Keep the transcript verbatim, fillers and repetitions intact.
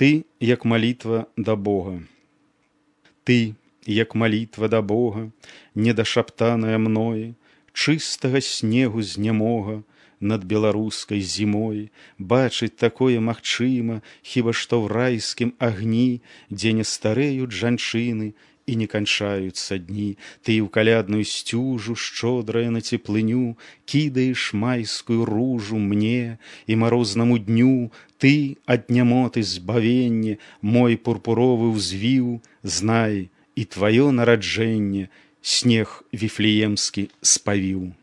Ты, як малітва да Бога. Ты, як малітва да Бога, недашаптаная мною, чыстага снегу знямога над беларускай зімой, бачыць такое магчыма, хіба што ў райскім агні, дзе не старэюць жанчыны і не канчаюцца дні. Ты ў калядную сцюжу, шчодрая на цеплыню, кідаеш майскую ружу мне і марознаму дню. Ты ад нямоты збавенне, мой пурпуровы ўзвіў, знай, і тваё нараджэнне снег віфлеемскі спавіў.